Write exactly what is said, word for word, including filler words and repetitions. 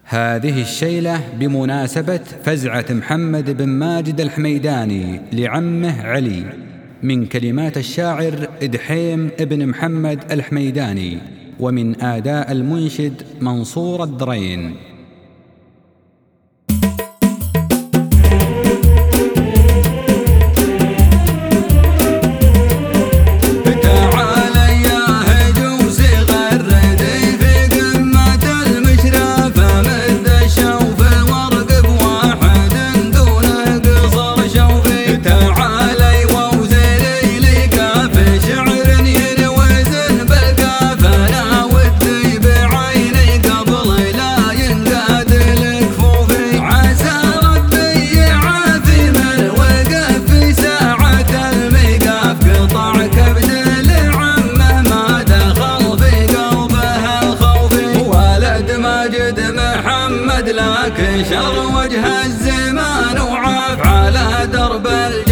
هذه الشيلة بمناسبة فزعة محمد بن ماجد الحميداني لعمه علي، من كلمات الشاعر إدحيم ابن محمد الحميداني، ومن آداء المنشد منصور الدرين. لكن شر وجه الزمان وعاف على درب